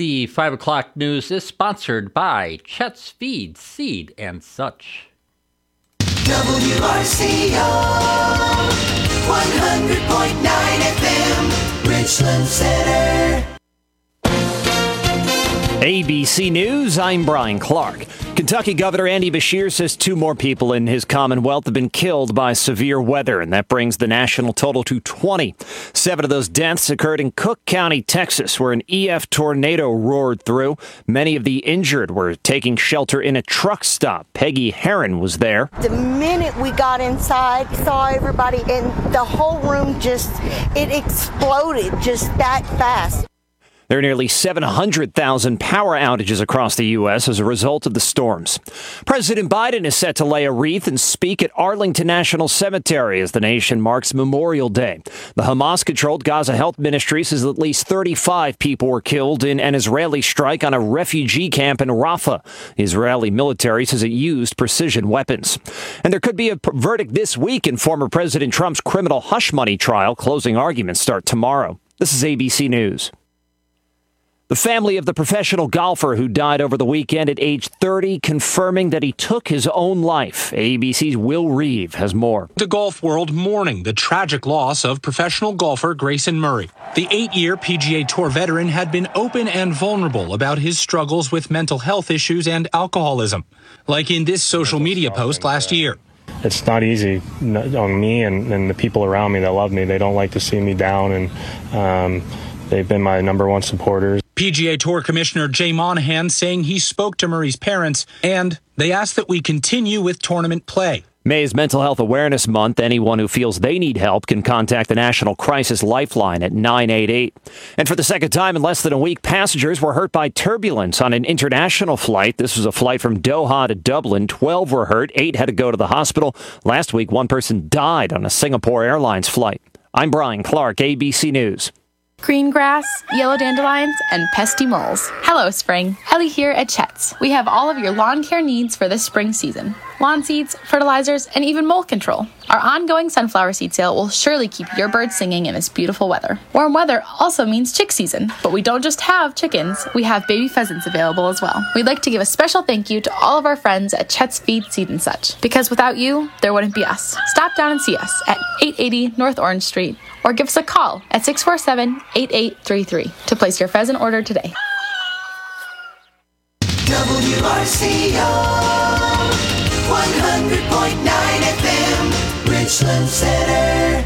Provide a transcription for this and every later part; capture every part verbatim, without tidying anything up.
The five o'clock news is sponsored by Chet's Feed, Seed, and Such. W R C O, one hundred point nine F M, Richland Center. A B C News, I'm Brian Clark. Kentucky Governor Andy Beshear says two more people in his Commonwealth have been killed by severe weather, and that brings the national total to twenty. Seven of those deaths occurred in Cook County, Texas, where an E F tornado roared through. Many of the injured were taking shelter in a truck stop. Peggy Heron was there. The minute we got inside, saw everybody, and the whole room just, it exploded just that fast. There are nearly seven hundred thousand power outages across the U S as a result of the storms. President Biden is set to lay a wreath and speak at Arlington National Cemetery as the nation marks Memorial Day. The Hamas-controlled Gaza Health Ministry says at least thirty-five people were killed in an Israeli strike on a refugee camp in Rafah. The Israeli military says it used precision weapons. And there could be a verdict this week in former President Trump's criminal hush money trial. Closing arguments start tomorrow. This is A B C News. The family of the professional golfer who died over the weekend at age thirty confirming that he took his own life. A B C's Will Reeve has more. The golf world mourning the tragic loss of professional golfer Grayson Murray. The eight-year P G A Tour veteran had been open and vulnerable about his struggles with mental health issues and alcoholism, like in this social media post last year. It's not easy on me and, and the people around me that love me. They don't like to see me down, and um, they've been my number one supporters. P G A Tour Commissioner Jay Monahan saying he spoke to Murray's parents, and they asked that we continue with tournament play. May is Mental Health Awareness Month. Anyone who feels they need help can contact the National Crisis Lifeline at nine eight eight. And for the second time in less than a week, passengers were hurt by turbulence on an international flight. This was a flight from Doha to Dublin. Twelve were hurt. Eight had to go to the hospital. Last week, one person died on a Singapore Airlines flight. I'm Brian Clark, A B C News. Green grass, yellow dandelions, and pesky moles. Hello, spring. Ellie here at Chet's. We have all of your lawn care needs for this spring season. Lawn seeds, fertilizers, and even mold control. Our ongoing sunflower seed sale will surely keep your birds singing in this beautiful weather. Warm weather also means chick season, but we don't just have chickens, we have baby pheasants available as well. We'd like to give a special thank you to all of our friends at Chet's Feed, Seed, and Such, because without you, there wouldn't be us. Stop down and see us at eight eighty North Orange Street, or give us a call at six four seven, eight eight three three to place your pheasant order today. W R C O, one hundred point nine F M, Richland Center.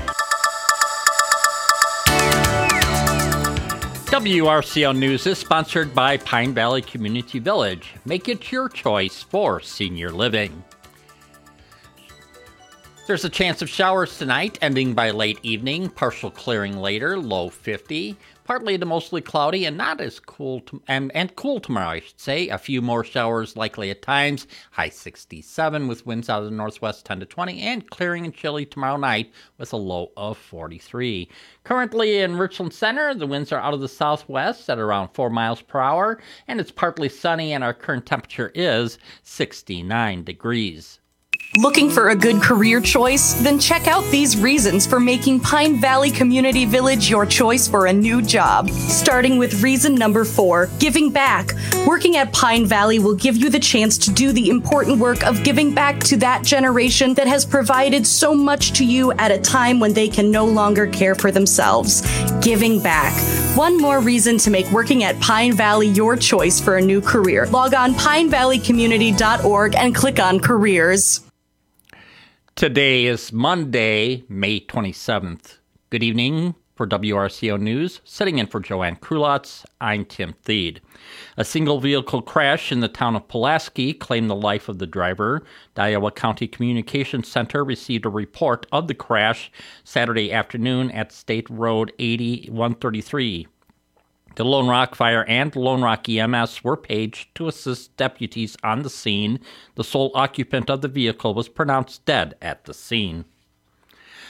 W R C O News is sponsored by Pine Valley Community Village. Make it your choice for senior living. There's a chance of showers tonight, ending by late evening. Partial clearing later, low fifty. Partly to mostly cloudy and not as cool, to, and, and cool tomorrow, I should say. A few more showers likely at times. High sixty-seven with winds out of the northwest ten to twenty. And clearing and chilly tomorrow night with a low of forty-three. Currently in Richland Center, the winds are out of the southwest at around four miles per hour. And it's partly sunny, and our current temperature is sixty-nine degrees. Looking for a good career choice? Then check out these reasons for making Pine Valley Community Village your choice for a new job. Starting with reason number four, giving back. Working at Pine Valley will give you the chance to do the important work of giving back to that generation that has provided so much to you at a time when they can no longer care for themselves. Giving back. One more reason to make working at Pine Valley your choice for a new career. Log on pine valley community dot org and click on careers. Today is Monday, May twenty-seventh. Good evening for W R C O News. Sitting in for Joanne Krulotz, I'm Tim Thied. A single vehicle crash in the town of Pulaski claimed the life of the driver. The Iowa County Communications Center received a report of the crash Saturday afternoon at State Road eighty one thirty-three. The Lone Rock Fire and Lone Rock E M S were paged to assist deputies on the scene. The sole occupant of the vehicle was pronounced dead at the scene.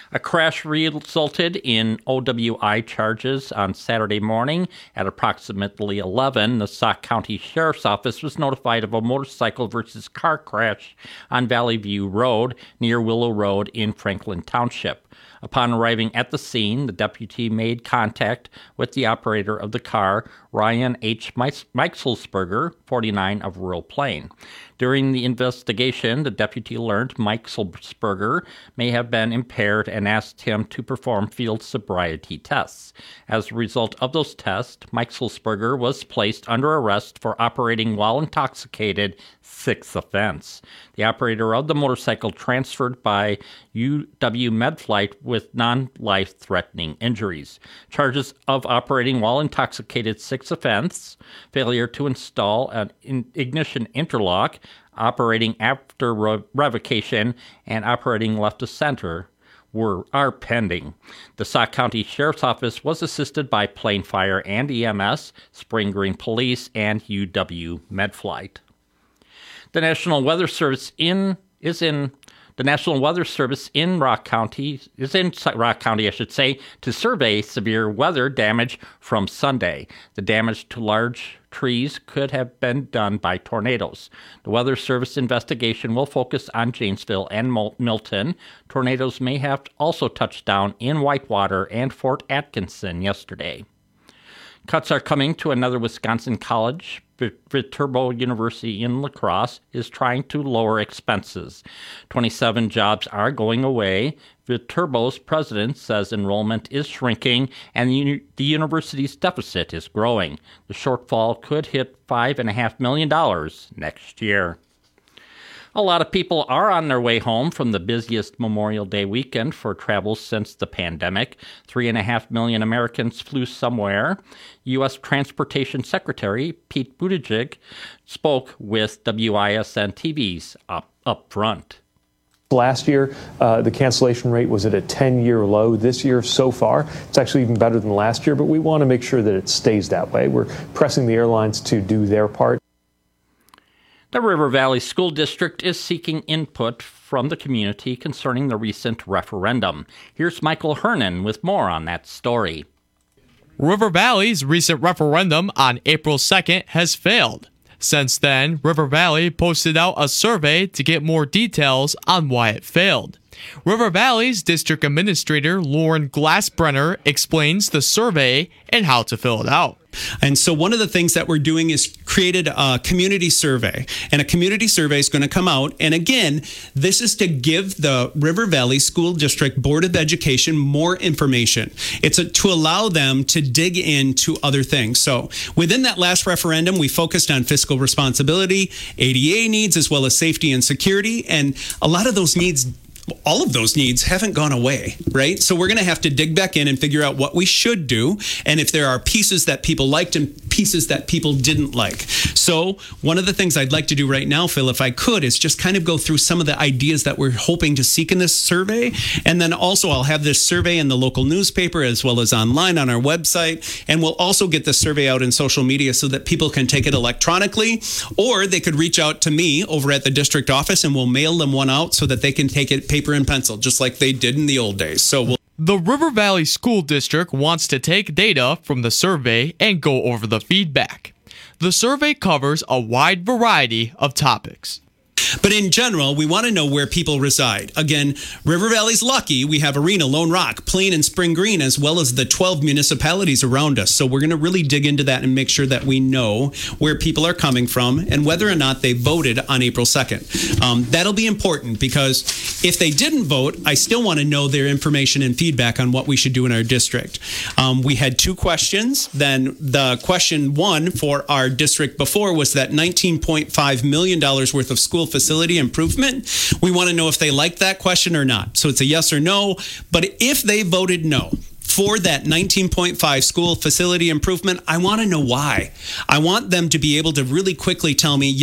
A crash resulted in O W I charges on Saturday morning. At approximately eleven, the Sauk County Sheriff's Office was notified of a motorcycle versus car crash on Valley View Road near Willow Road in Franklin Township. Upon arriving at the scene, the deputy made contact with the operator of the car, Ryan H. Meixelsberger, forty-nine, of Rural Plain. During the investigation, the deputy learned Meixelsberger may have been impaired and asked him to perform field sobriety tests. As a result of those tests, Meixelsberger was placed under arrest for operating while intoxicated, sixth offense. The operator of the motorcycle transferred by U W Medflight with non-life-threatening injuries. Charges of operating while intoxicated, sixth offense, failure to install an ignition interlock, operating after re- revocation, and operating left of center were are pending. The Sauk County Sheriff's Office was assisted by Plain Fire and E M S, Spring Green Police, and U W Medflight. The National Weather Service in is in the National Weather Service in Rock County is in Rock County, I should say, to survey severe weather damage from Sunday. The damage to large trees could have been done by tornadoes. The Weather Service investigation will focus on Janesville and Milton. Tornadoes may have also touched down in Whitewater and Fort Atkinson yesterday. Cuts are coming to another Wisconsin college. Viterbo University in La Crosse is trying to lower expenses. twenty-seven jobs are going away. Viterbo's president says enrollment is shrinking and the, the university's deficit is growing. The shortfall could hit five point five million dollars next year. A lot of people are on their way home from the busiest Memorial Day weekend for travel since the pandemic. Three and a half million Americans flew somewhere. U S Transportation Secretary Pete Buttigieg spoke with W I S N T V's up, up front. Last year, uh, the cancellation rate was at a ten-year low. This year, so far, it's actually even better than last year, but we want to make sure that it stays that way. We're pressing the airlines to do their part. The River Valley School District is seeking input from the community concerning the recent referendum. Here's Michael Hernan with more on that story. River Valley's recent referendum on April second has failed. Since then, River Valley posted out a survey to get more details on why it failed. River Valley's district administrator, Lauren Glassbrenner, explains the survey and how to fill it out. And so one of the things that we're doing is created a community survey. And a community survey is going to come out. And again, this is to give the River Valley School District Board of Education more information. It's a, to allow them to dig into other things. So within that last referendum, we focused on fiscal responsibility, A D A needs, as well as safety and security. And a lot of those needs all of those needs haven't gone away, right? So we're going to have to dig back in and figure out what we should do, and if there are pieces that people liked and pieces that people didn't like. So one of the things I'd like to do right now, Phil, if I could, is just kind of go through some of the ideas that we're hoping to seek in this survey. And then also I'll have this survey in the local newspaper as well as online on our website. And we'll also get the survey out in social media so that people can take it electronically, or they could reach out to me over at the district office and we'll mail them one out so that they can take it paper and pencil, just like they did in the old days. So we'll The River Valley School District wants to take data from the survey and go over the feedback. The survey covers a wide variety of topics. But in general, we want to know where people reside. Again, River Valley's lucky. We have Arena, Lone Rock, Plain, and Spring Green, as well as the twelve municipalities around us. So we're going to really dig into that and make sure that we know where people are coming from and whether or not they voted on April second. Um, that'll be important because if they didn't vote, I still want to know their information and feedback on what we should do in our district. Um, we had two questions. Then the question one for our district before was that nineteen point five million dollars worth of school facility improvement. We want to know if they like that question or not. So it's a yes or no. But if they voted no for that nineteen point five school facility improvement, I want to know why. I want them to be able to really quickly tell me, yep,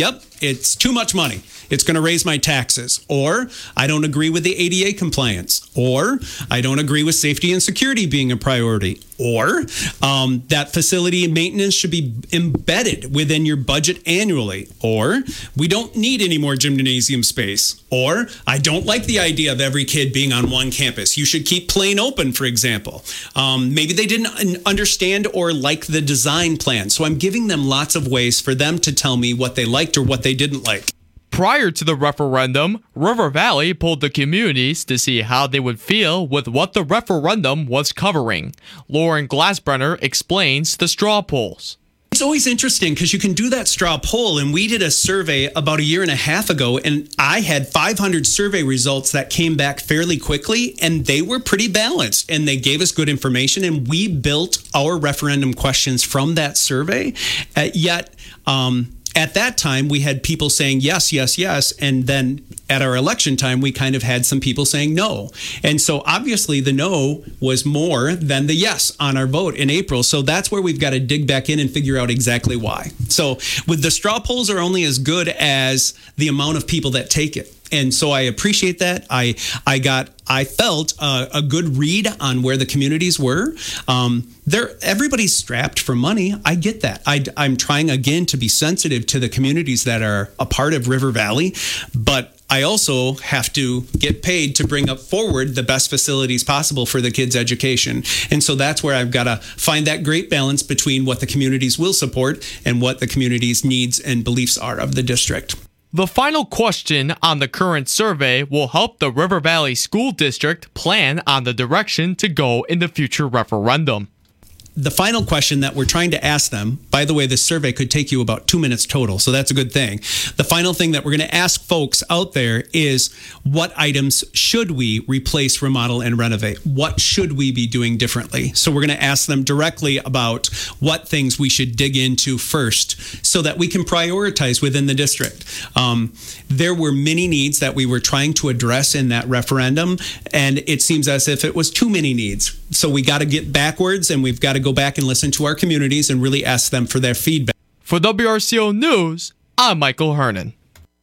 it's too much money. It's going to raise my taxes. Or I don't agree with the A D A compliance. Or I don't agree with safety and security being a priority. Or um, that facility maintenance should be embedded within your budget annually. Or we don't need any more gymnasium space. Or I don't like the idea of every kid being on one campus. You should keep Plain open, for example. Um, maybe they didn't understand or like the design plan. So I'm giving them lots of ways for them to tell me what they liked or what they didn't like. Prior to the referendum, River Valley polled the communities to see how they would feel with what the referendum was covering. Lauren Glassbrenner explains the straw polls. It's always interesting because you can do that straw poll, and we did a survey about a year and a half ago, and I had five hundred survey results that came back fairly quickly, and they were pretty balanced, and they gave us good information, and we built our referendum questions from that survey. Uh, yet, um, at that time, we had people saying yes, yes, yes. And then at our election time, we kind of had some people saying no. And so obviously the no was more than the yes on our vote in April. So that's where we've got to dig back in and figure out exactly why. So with the straw polls are only as good as the amount of people that take it. And so I appreciate that. I I got I felt uh, a good read on where the communities were. Um, they're everybody's strapped for money. I get that. I, I'm trying again to be sensitive to the communities that are a part of River Valley, but I also have to get paid to bring up forward the best facilities possible for the kids' education. And so that's where I've got to find that great balance between what the communities will support and what the community's needs and beliefs are of the district. The final question on the current survey will help the River Valley School District plan on the direction to go in the future referendum. The final question that we're trying to ask them, by the way, this survey could take you about two minutes total, so that's a good thing. The final thing that we're going to ask folks out there is what items should we replace, remodel, and renovate? What should we be doing differently? So we're going to ask them directly about what things we should dig into first so that we can prioritize within the district. Um, there were many needs that we were trying to address in that referendum, and it seems as if it was too many needs. So we got to get backwards, and we've got to go back and listen to our communities and really ask them for their feedback. For W R C O News, I'm Michael Hernan.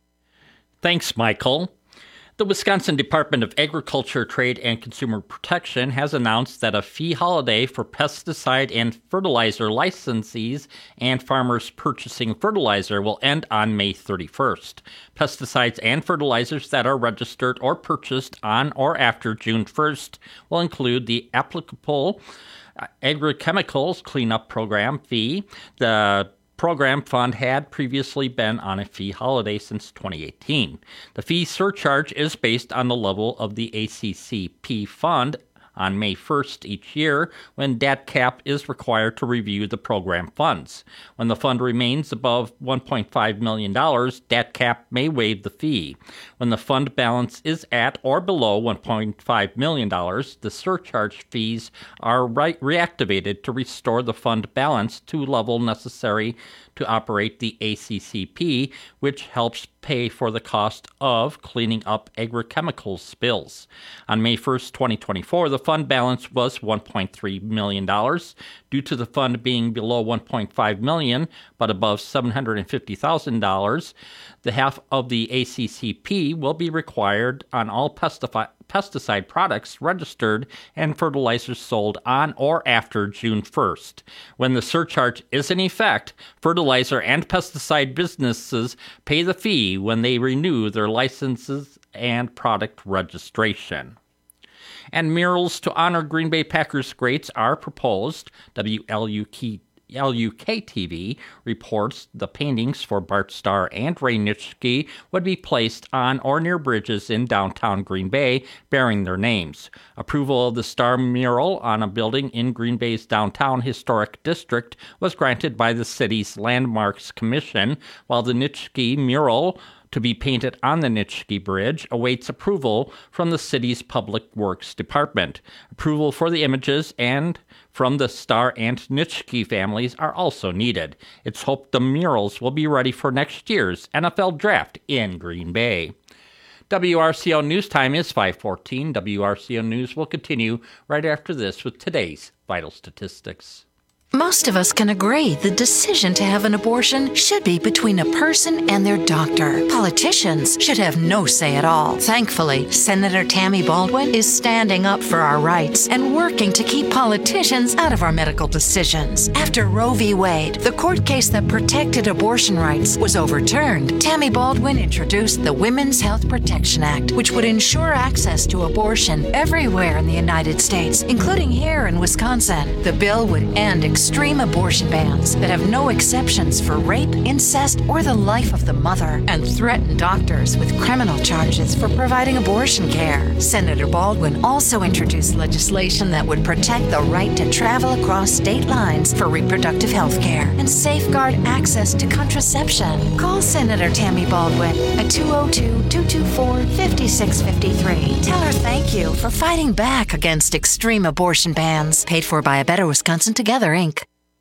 Thanks, Michael. The Wisconsin Department of Agriculture, Trade, and Consumer Protection has announced that a fee holiday for pesticide and fertilizer licensees and farmers purchasing fertilizer will end on May thirty-first. Pesticides and fertilizers that are registered or purchased on or after June first will include the applicable Agrochemicals Cleanup Program fee. The program fund had previously been on a fee holiday since twenty eighteen. The fee surcharge is based on the level of the A C C P fund on May first each year, when D A T C A P is required to review the program funds. When the fund remains above one point five million dollars, D A T C A P may waive the fee. When the fund balance is at or below one point five million dollars, the surcharge fees are re- reactivated to restore the fund balance to level necessary to operate the A C C P, which helps pay for the cost of cleaning up agrochemicals spills. On May first, twenty twenty-four, the fund balance was one point three million dollars. Due to the fund being below one point five million dollars but above seven hundred fifty thousand dollars, the half of the A C C P will be required on all pesticide pesticide products registered and fertilizers sold on or after June first. When the surcharge is in effect, fertilizer and pesticide businesses pay the fee when they renew their licenses and product registration. And murals to honor Green Bay Packers greats are proposed. W L U K L U K T V reports the paintings for Bart Starr and Ray Nitschke would be placed on or near bridges in downtown Green Bay bearing their names. Approval of the Starr mural on a building in Green Bay's downtown historic district was granted by the city's Landmarks Commission, while the Nitschke mural to be painted on the Nitschke Bridge awaits approval from the city's Public Works Department. Approval for the images and from the Starr and Nitschke families are also needed. It's hoped the murals will be ready for next year's N F L Draft in Green Bay. W R C O News Time is five fourteen. W R C O News will continue right after this with today's vital statistics. Most of us can agree the decision to have an abortion should be between a person and their doctor. Politicians should have no say at all. Thankfully, Senator Tammy Baldwin is standing up for our rights and working to keep politicians out of our medical decisions. After Roe v. Wade, the court case that protected abortion rights, was overturned, Tammy Baldwin introduced the Women's Health Protection Act, which would ensure access to abortion everywhere in the United States, including here in Wisconsin. The bill would end extreme abortion bans that have no exceptions for rape, incest, or the life of the mother, and threaten doctors with criminal charges for providing abortion care. Senator Baldwin also introduced legislation that would protect the right to travel across state lines for reproductive health care and safeguard access to contraception. Call Senator Tammy Baldwin at two oh two, two two four, five six five three. Tell her thank you for fighting back against extreme abortion bans. Paid for by A Better Wisconsin Together, Incorporated.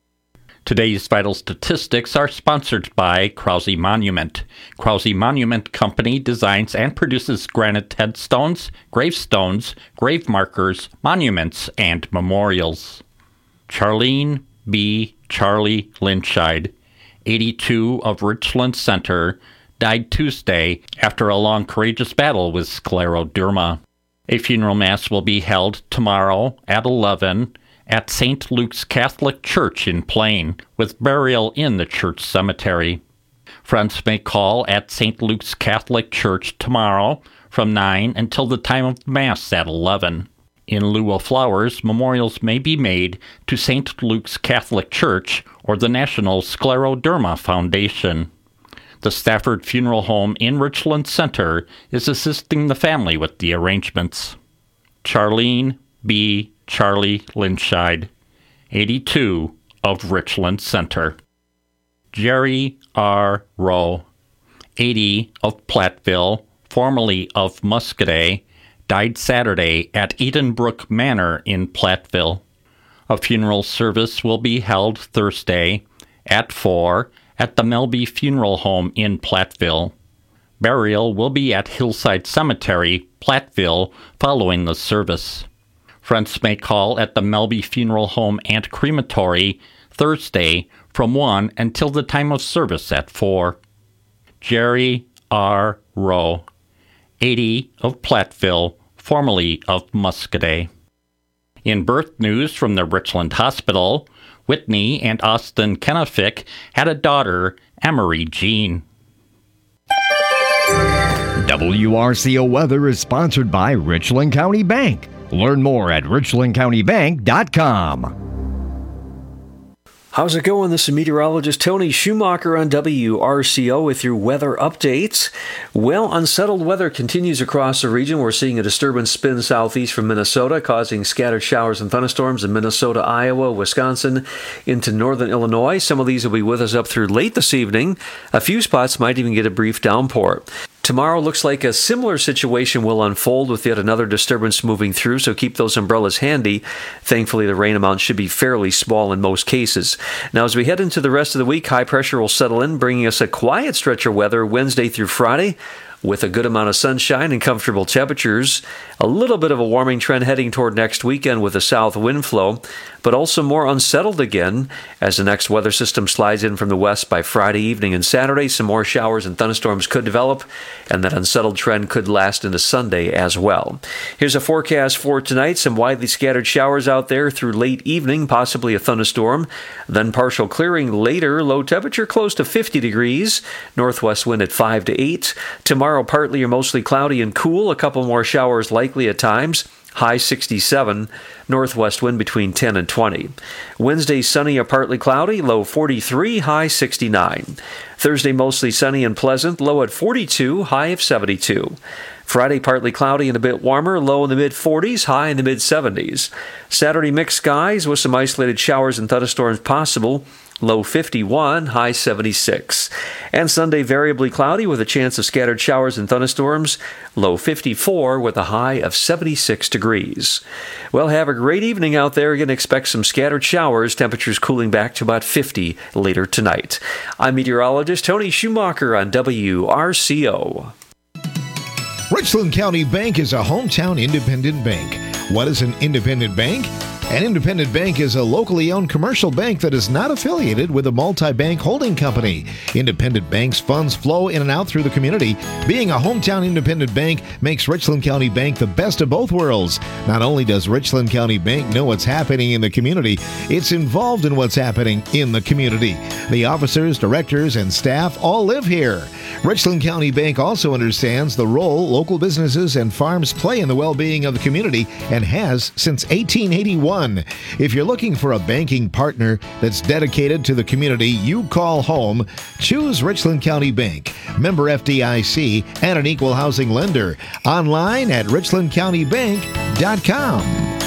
Today's vital statistics are sponsored by Krause Monument. Krause Monument Company designs and produces granite headstones, gravestones, grave markers, monuments, and memorials. Charlene B. Charlie Lynchide, eighty-two, of Richland Center, died Tuesday after a long, courageous battle with scleroderma. A funeral mass will be held tomorrow at eleven at Saint Luke's Catholic Church in Plain, with burial in the church cemetery. Friends may call at Saint Luke's Catholic Church tomorrow from nine until the time of Mass at eleven. In lieu of flowers, memorials may be made to Saint Luke's Catholic Church or the National Scleroderma Foundation. The Stafford Funeral Home in Richland Center is assisting the family with the arrangements. Charlene B. Charlie Lynchide, eighty-two, of Richland Center. Jerry R. Rowe, eighty, of Platteville, formerly of Muscadet, died Saturday at Edenbrook Manor in Platteville. A funeral service will be held Thursday at four at the Melby Funeral Home in Platteville. Burial will be at Hillside Cemetery, Platteville, following the service. Friends may call at the Melby Funeral Home and Crematory Thursday from one until the time of service at four. Jerry R. Rowe, eighty, of Platteville, formerly of Muscadet. In birth news from the Richland Hospital, Whitney and Austin Kenefick had a daughter, Emery Jean. W R C O Weather is sponsored by Richland County Bank. Learn more at richland county bank dot com. How's it going? This is meteorologist Tony Schumacher on W R C O with your weather updates. Well, unsettled weather continues across the region. We're seeing a disturbance spin southeast from Minnesota, causing scattered showers and thunderstorms in Minnesota, Iowa, Wisconsin, into northern Illinois. Some of these will be with us up through late this evening. A few spots might even get a brief downpour. Tomorrow looks like a similar situation will unfold with yet another disturbance moving through, so keep those umbrellas handy. Thankfully, the rain amount should be fairly small in most cases. Now, as we head into the rest of the week, high pressure will settle in, bringing us a quiet stretch of weather Wednesday through Friday, with a good amount of sunshine and comfortable temperatures. A little bit of a warming trend heading toward next weekend with a south wind flow, but also more unsettled again as the next weather system slides in from the west by Friday evening and Saturday. Some more showers and thunderstorms could develop, and that unsettled trend could last into Sunday as well. Here's a forecast for tonight. Some widely scattered showers out there through late evening, possibly a thunderstorm. Then partial clearing later. Low temperature close to fifty degrees. Northwest wind at five to eight. Tomorrow, Tomorrow, partly or mostly cloudy and cool. A couple more showers likely at times. High sixty-seven. Northwest wind between ten and twenty. Wednesday, sunny or partly cloudy. Low forty-three. High sixty-nine. Thursday, mostly sunny and pleasant. Low at forty-two. High of seventy-two. Friday, partly cloudy and a bit warmer. Low in the mid-forties. High in the mid-seventies. Saturday, mixed skies with some isolated showers and thunderstorms possible. Low fifty-one, high seventy-six. And Sunday, variably cloudy with a chance of scattered showers and thunderstorms. Low fifty-four with a high of seventy-six degrees. Well, have a great evening out there. Again, expect some scattered showers. Temperatures cooling back to about fifty later tonight. I'm meteorologist Tony Schumacher on W R C O. Richland County Bank is a hometown independent bank. What is an independent bank? An independent bank is a locally owned commercial bank that is not affiliated with a multi-bank holding company. Independent banks' funds flow in and out through the community. Being a hometown independent bank makes Richland County Bank the best of both worlds. Not only does Richland County Bank know what's happening in the community, it's involved in what's happening in the community. The officers, directors, and staff all live here. Richland County Bank also understands the role local businesses and farms play in the well-being of the community and has since eighteen eighty-one. If you're looking for a banking partner that's dedicated to the community you call home, choose Richland County Bank, member F D I C, and an equal housing lender. Online at richland county bank dot com.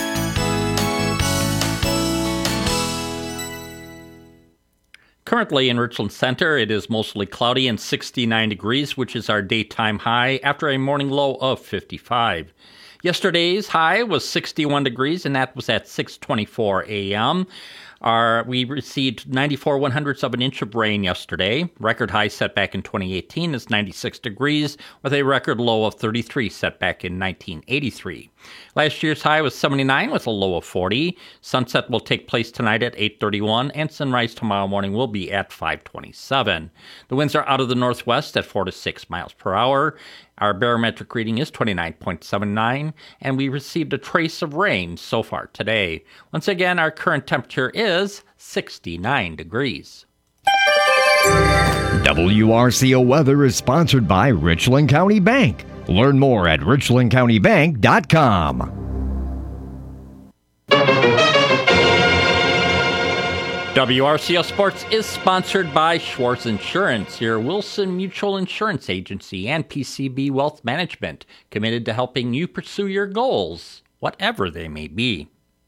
Currently in Richland Center, it is mostly cloudy and sixty-nine degrees, which is our daytime high after a morning low of fifty-five. Yesterday's high was sixty-one degrees, and that was at six twenty-four a.m. Our, we received ninety-four one hundredths of an inch of rain yesterday. Record high set back in twenty eighteen is ninety-six degrees, with a record low of thirty-three set back in nineteen eighty-three. Last year's high was seventy-nine with a low of forty. Sunset will take place tonight at eight thirty-one, and sunrise tomorrow morning will be at five twenty-seven. The winds are out of the northwest at four to six miles per hour. Our barometric reading is twenty-nine point seven nine, and we received a trace of rain so far today. Once again, our current temperature is sixty-nine degrees. W R C O weather is sponsored by Richland County Bank. Learn more at richland county bank dot com. W R C O Sports is sponsored by Schwartz Insurance, your Wilson Mutual Insurance Agency, and P C B Wealth Management, committed to helping you pursue your goals, whatever they may be.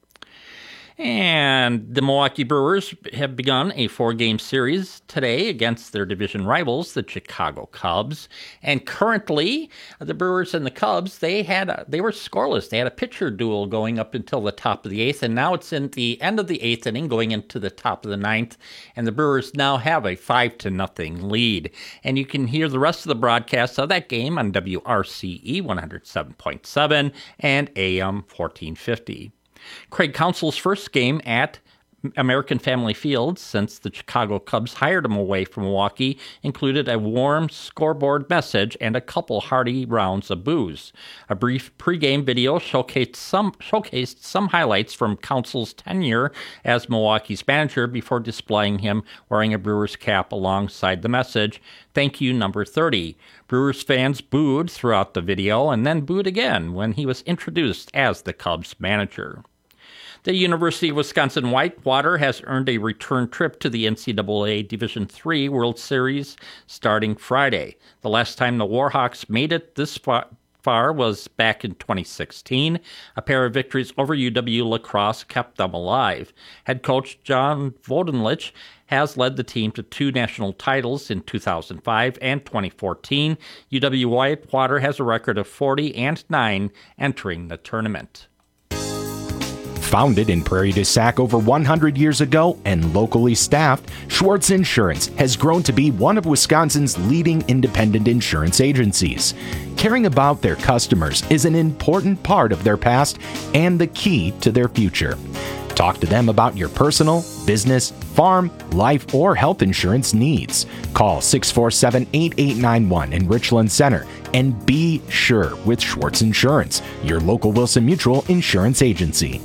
And the Milwaukee Brewers have begun a four-game series today against their division rivals, the Chicago Cubs. And currently, the Brewers and the Cubs, they had a, they were scoreless. They had a pitcher duel going up until the top of the eighth, and now it's in the end of the eighth inning, going into the top of the ninth. And the Brewers now have a five to nothing lead. And you can hear the rest of the broadcast of that game on W R C E one oh seven point seven and A M fourteen fifty. Craig Counsell's first game at American Family Field since the Chicago Cubs hired him away from Milwaukee included a warm scoreboard message and a couple hearty rounds of booze. A brief pregame video showcased some showcased some highlights from Counsell's tenure as Milwaukee's manager before displaying him wearing a Brewers cap alongside the message, "Thank you, number thirty." Brewers fans booed throughout the video and then booed again when he was introduced as the Cubs manager. The University of Wisconsin Whitewater has earned a return trip to the N C double A Division three World Series starting Friday. The last time the Warhawks made it this far, far was back in twenty sixteen. A pair of victories over U W La Crosse kept them alive. Head coach John Vodenlich has led the team to two national titles in two thousand five and twenty fourteen. U W Whitewater has a record of forty and nine entering the tournament. Founded in Prairie du Sac over one hundred years ago and locally staffed, Schwartz Insurance has grown to be one of Wisconsin's leading independent insurance agencies. Caring about their customers is an important part of their past and the key to their future. Talk to them about your personal, business, farm, life, or health insurance needs. Call six four seven, eight eight nine one in Richland Center and be sure with Schwartz Insurance, your local Wilson Mutual Insurance Agency.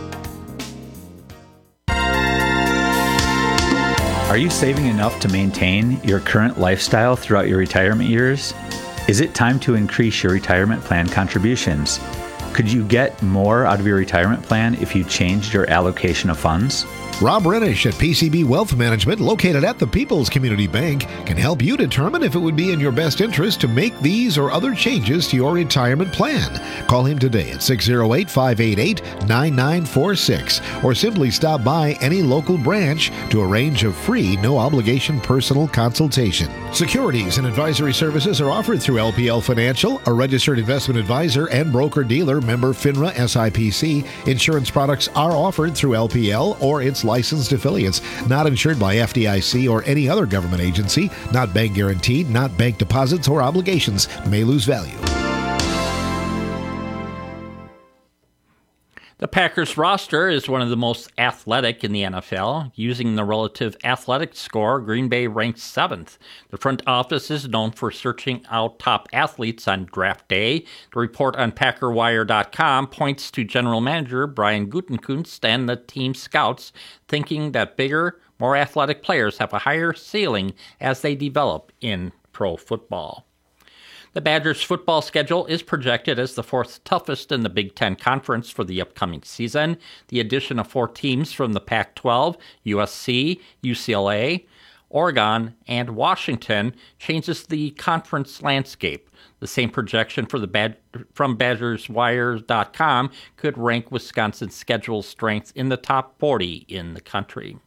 Are you saving enough to maintain your current lifestyle throughout your retirement years? Is it time to increase your retirement plan contributions? Could you get more out of your retirement plan if you changed your allocation of funds? Rob Renish at P C B Wealth Management, located at the People's Community Bank, can help you determine if it would be in your best interest to make these or other changes to your retirement plan. Call him today at six oh eight, five eight eight, nine nine four six or simply stop by any local branch to arrange a free, no-obligation personal consultation. Securities and advisory services are offered through L P L Financial, a registered investment advisor and broker-dealer, member FINRA S I P C. Insurance products are offered through L P L or its licensed affiliates, not insured by F D I C or any other government agency, not bank guaranteed, not bank deposits or obligations, may lose value. The Packers roster is one of the most athletic in the N F L. Using the relative athletic score, Green Bay ranks seventh. The front office is known for searching out top athletes on draft day. The report on Packer Wire dot com points to general manager Brian Gutekunst and the team scouts thinking that bigger, more athletic players have a higher ceiling as they develop in pro football. The Badgers' football schedule is projected as the fourth toughest in the Big Ten Conference for the upcoming season. The addition of four teams from the Pac twelve, U S C, U C L A, Oregon, and Washington changes the conference landscape. The same projection for the Bad- from Badgers Wire dot com could rank Wisconsin's schedule strength in the top forty in the country.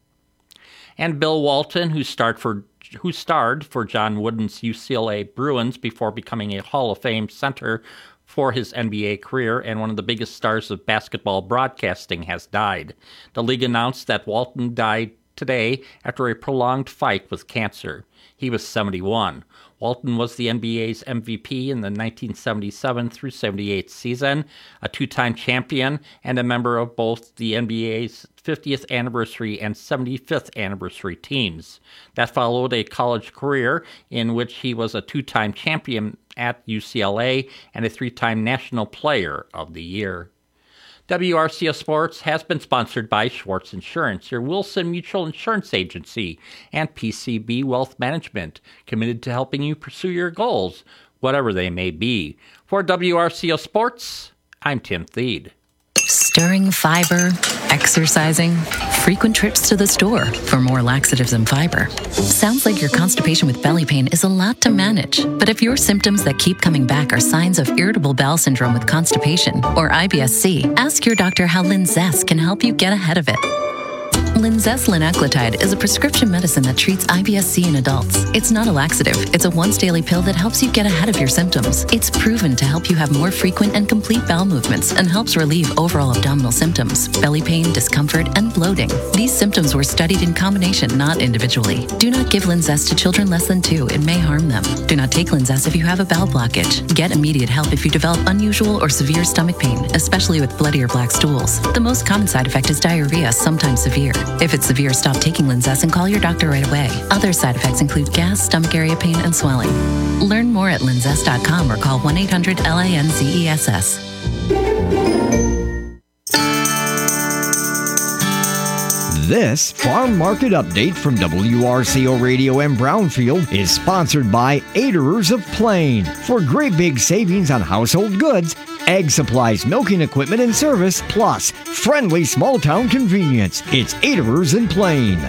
And Bill Walton, who starred for who starred for John Wooden's U C L A Bruins before becoming a Hall of Fame center for his N B A career and one of the biggest stars of basketball broadcasting, has died. The league announced that Walton died today after a prolonged fight with cancer. He was seventy-one. Walton was the N B A's M V P in the nineteen seventy-seven through seventy-eight season, a two-time champion, and a member of both the N B A's fiftieth anniversary and seventy-fifth anniversary teams. That followed a college career in which he was a two-time champion at U C L A and a three-time National Player of the Year. W R C O Sports has been sponsored by Schwartz Insurance, your Wilson Mutual Insurance Agency, and P C B Wealth Management, committed to helping you pursue your goals, whatever they may be. For W R C O Sports, I'm Tim Thede. Stirring fiber, exercising, frequent trips to the store for more laxatives and fiber. Sounds like your constipation with belly pain is a lot to manage. But if your symptoms that keep coming back are signs of irritable bowel syndrome with constipation or I B S C, ask your doctor how Linzess can help you get ahead of it. Linzess linaclotide is a prescription medicine that treats I B S C in adults. It's not a laxative. It's a once-daily pill that helps you get ahead of your symptoms. It's proven to help you have more frequent and complete bowel movements and helps relieve overall abdominal symptoms, belly pain, discomfort, and bloating. These symptoms were studied in combination, not individually. Do not give Linzess to children less than two. It may harm them. Do not take Linzess if you have a bowel blockage. Get immediate help if you develop unusual or severe stomach pain, especially with bloody or black stools. The most common side effect is diarrhea, sometimes severe. If it's severe, stop taking Linzess and call your doctor right away. Other side effects include gas, stomach area pain, and swelling. Learn more at linzess dot com or call one eight hundred L I N Z E S S. This Farm Market Update from W R C O Radio and Brownfield is sponsored by Aderers of Plain. For great big savings on household goods, egg supplies, milking equipment, and service, plus friendly small-town convenience. It's Aderers in Plain.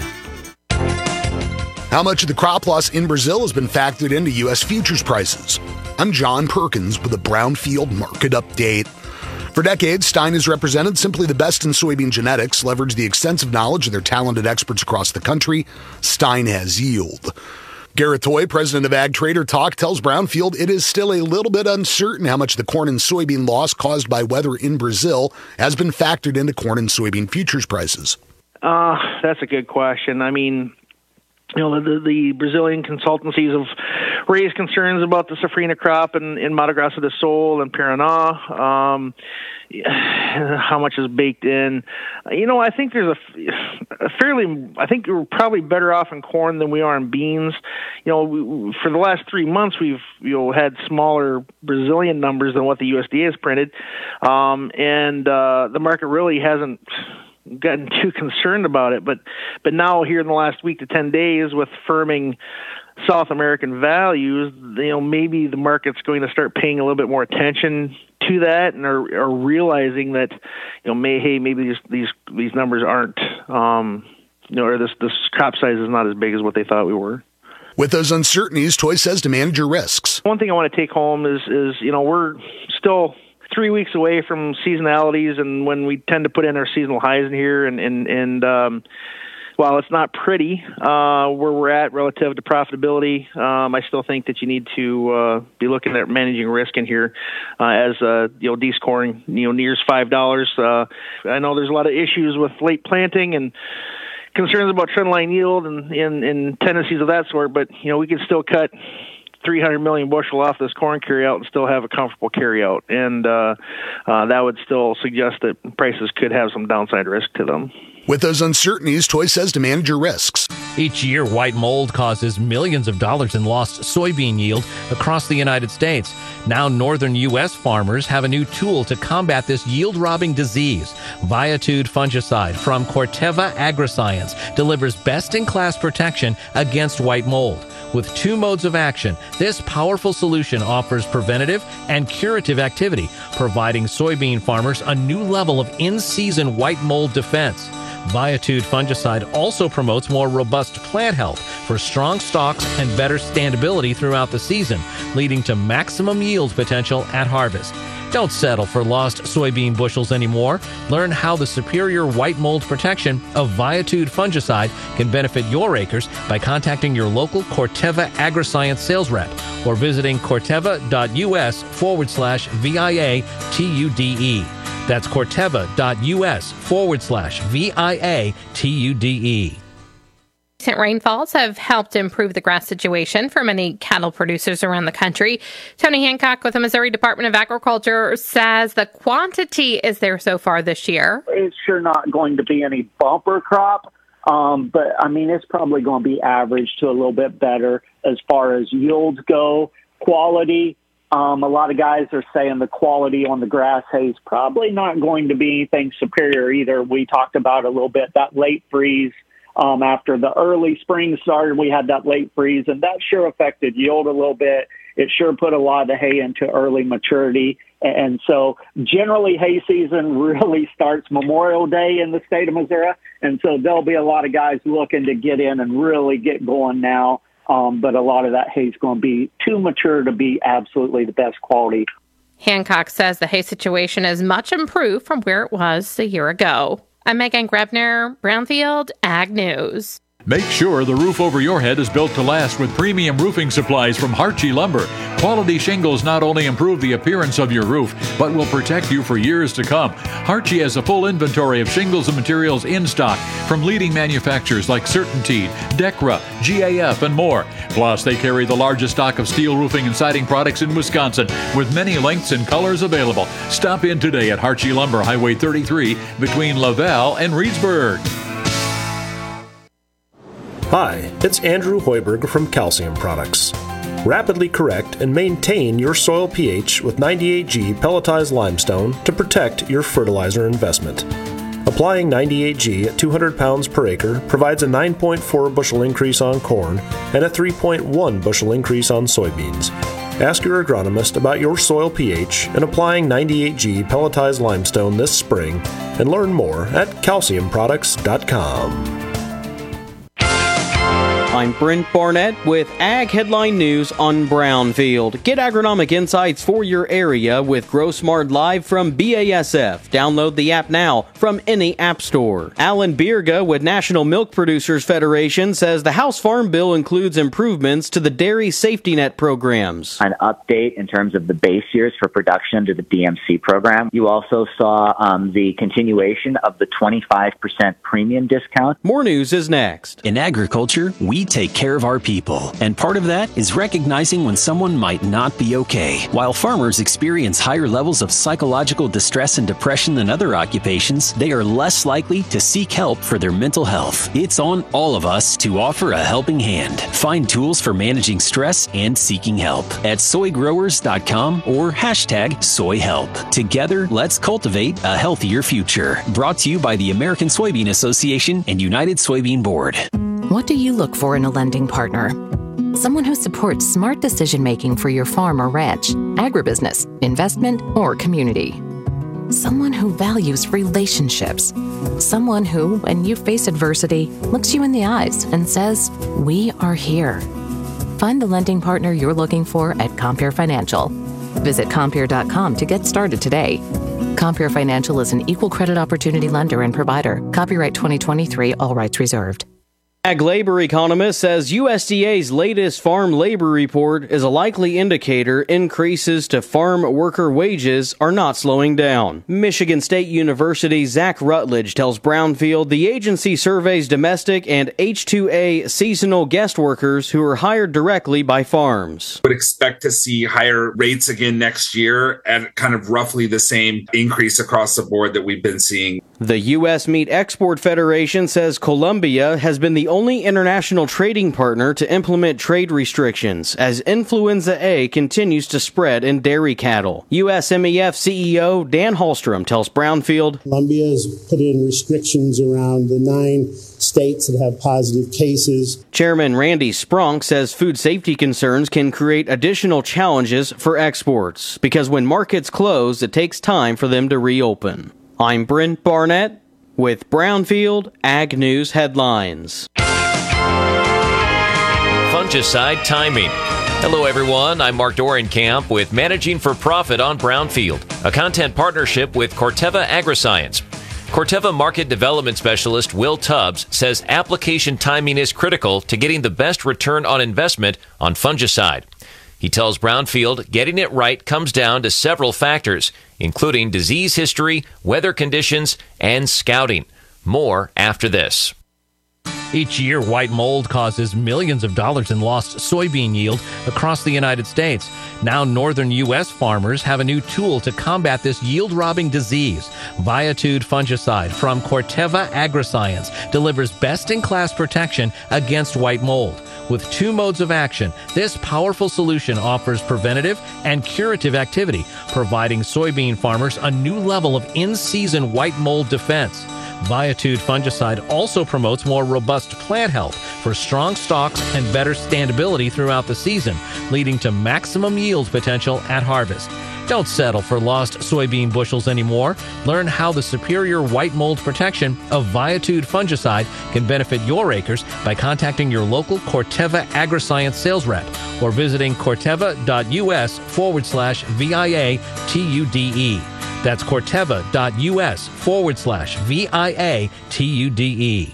How much of the crop loss in Brazil has been factored into U S futures prices? I'm John Perkins with a Brownfield Market Update. For decades, Stein has represented simply the best in soybean genetics, leveraged the extensive knowledge of their talented experts across the country. Stein has yield. Garrett Toy, president of Ag Trader Talk, tells Brownfield it is still a little bit uncertain how much the corn and soybean loss caused by weather in Brazil has been factored into corn and soybean futures prices. Uh, that's a good question. I mean, you know, the, the Brazilian consultancies have raised concerns about the safrinha crop in, in Mato Grosso do Sul and Paraná. Um, how much is baked in? You know, I think there's a, a fairly, I think we're probably better off in corn than we are in beans. You know, we, for the last three months, we've, you know, had smaller Brazilian numbers than what the U S D A has printed. Um, and uh, the market really hasn't gotten too concerned about it, but but now here in the last week to ten days with firming South American values, you know, maybe the market's going to start paying a little bit more attention to that and are, are realizing that, you know, may, hey, maybe these these these numbers aren't, um, you know, or this this crop size is not as big as what they thought we were. With those uncertainties, Toy says to manage your risks. One thing I want to take home is is you know, we're still three weeks away from seasonalities and when we tend to put in our seasonal highs in here. And, and, and um, while it's not pretty uh, where we're at relative to profitability, um, I still think that you need to uh, be looking at managing risk in here uh, as, uh, you know, D scoring, you know, nears five dollars. Uh, I know there's a lot of issues with late planting and concerns about trendline yield and, and, and tendencies of that sort, but, you know, we can still cut three hundred million bushel off this corn carryout and still have a comfortable carryout, and uh, uh, that would still suggest that prices could have some downside risk to them. With those uncertainties, Toy says to manage your risks. Each year, white mold causes millions of dollars in lost soybean yield across the United States. Now, northern U S farmers have a new tool to combat this yield-robbing disease. Viatude fungicide from Corteva Agriscience delivers best-in-class protection against white mold. With two modes of action, this powerful solution offers preventative and curative activity, providing soybean farmers a new level of in-season white mold defense. Viatude fungicide also promotes more robust plant health for strong stalks and better standability throughout the season, leading to maximum yield potential at harvest. Don't settle for lost soybean bushels anymore. Learn how the superior white mold protection of Viatude fungicide can benefit your acres by contacting your local Corteva Agriscience sales rep or visiting corteva.us forward slash V-I-A-T-U-D-E. That's corteva.us forward slash V-I-A-T-U-D-E. Recent rainfalls have helped improve the grass situation for many cattle producers around the country. Tony Hancock with the Missouri Department of Agriculture says the quantity is there so far this year. It's sure not going to be any bumper crop, um, but, I mean, it's probably going to be average to a little bit better as far as yields go. Quality, um, a lot of guys are saying the quality on the grass hay is probably not going to be anything superior either. We talked about a little bit that late freeze. Um, after the early spring started, we had that late freeze, and that sure affected yield a little bit. It sure put a lot of the hay into early maturity. And so generally hay season really starts Memorial Day in the state of Missouri. And so there'll be a lot of guys looking to get in and really get going now. Um, but a lot of that hay is going to be too mature to be absolutely the best quality. Hancock says the hay situation is much improved from where it was a year ago. I'm Megan Grebner, Brownfield Ag News. Make sure the roof over your head is built to last with premium roofing supplies from Harchie Lumber. Quality shingles not only improve the appearance of your roof, but will protect you for years to come. Harchie has a full inventory of shingles and materials in stock from leading manufacturers like CertainTeed, Decra, G A F, and more. Plus, they carry the largest stock of steel roofing and siding products in Wisconsin, with many lengths and colors available. Stop in today at Harchie Lumber, Highway thirty-three, between Lavelle and Reedsburg. Hi, it's Andrew Hoiberg from Calcium Products. Rapidly correct and maintain your soil pH with ninety-eight G pelletized limestone to protect your fertilizer investment. Applying ninety-eight G at two hundred pounds per acre provides a nine point four bushel increase on corn and a three point one bushel increase on soybeans. Ask your agronomist about your soil pH and applying ninety-eight G pelletized limestone this spring and learn more at calcium products dot com. I'm Brent Barnett with Ag Headline News on Brownfield. Get agronomic insights for your area with GrowSmart Live from B A S F. Download the app now from any app store. Alan Bierga with National Milk Producers Federation says the House Farm Bill includes improvements to the dairy safety net programs. An update in terms of the base years for production under the D M C program. You also saw um, the continuation of the twenty-five percent premium discount. More news is next. In agriculture, we take care of our people, and part of that is recognizing when someone might not be okay. While farmers experience higher levels of psychological distress and depression than other occupations, they are less likely to seek help for their mental health. It's on all of us to offer a helping hand. Find tools for managing stress and seeking help at soy growers dot com or hashtag soyhelp. Together, let's cultivate a healthier future. Brought to you by the American Soybean Association and United Soybean Board. What do you look for in a lending partner? Someone who supports smart decision-making for your farm or ranch, agribusiness, investment, or community. Someone who values relationships. Someone who, when you face adversity, looks you in the eyes and says, "We are here." Find the lending partner you're looking for at Compeer Financial. Visit compeer dot com to get started today. Compeer Financial is an equal credit opportunity lender and provider. Copyright twenty twenty-three, all rights reserved. Ag labor economist says U S D A's latest farm labor report is a likely indicator increases to farm worker wages are not slowing down. Michigan State University's Zach Rutledge tells Brownfield the agency surveys domestic and H two A seasonal guest workers who are hired directly by farms. Would expect to see higher rates again next year at kind of roughly the same increase across the board that we've been seeing. The U S Meat Export Federation says Colombia has been the only international trading partner to implement trade restrictions as influenza A continues to spread in dairy cattle. U S M E F C E O Dan Hallstrom tells Brownfield, Colombia has put in restrictions around the nine states that have positive cases. Chairman Randy Spronk says food safety concerns can create additional challenges for exports because when markets close, it takes time for them to reopen. I'm Brent Barnett with Brownfield Ag News Headlines. Fungicide timing. Hello, everyone. I'm Mark Dorenkamp with Managing for Profit on Brownfield, a content partnership with Corteva Agriscience. Corteva Market Development Specialist Will Tubbs says application timing is critical to getting the best return on investment on fungicide. He tells Brownfield getting it right comes down to several factors, including disease history, weather conditions, and scouting. More after this. Each year, white mold causes millions of dollars in lost soybean yield across the United States. Now, northern U S farmers have a new tool to combat this yield-robbing disease. Viatude fungicide from Corteva Agriscience delivers best-in-class protection against white mold. With two modes of action, this powerful solution offers preventative and curative activity, providing soybean farmers a new level of in-season white mold defense. Viatude fungicide also promotes more robust plant health for strong stalks and better standability throughout the season, leading to maximum yield potential at harvest. Don't settle for lost soybean bushels anymore. Learn how the superior white mold protection of Viatude fungicide can benefit your acres by contacting your local Corteva Agriscience sales rep or visiting corteva.us forward slash V-I-A-T-U-D-E. That's corteva.us forward slash V-I-A-T-U-D-E.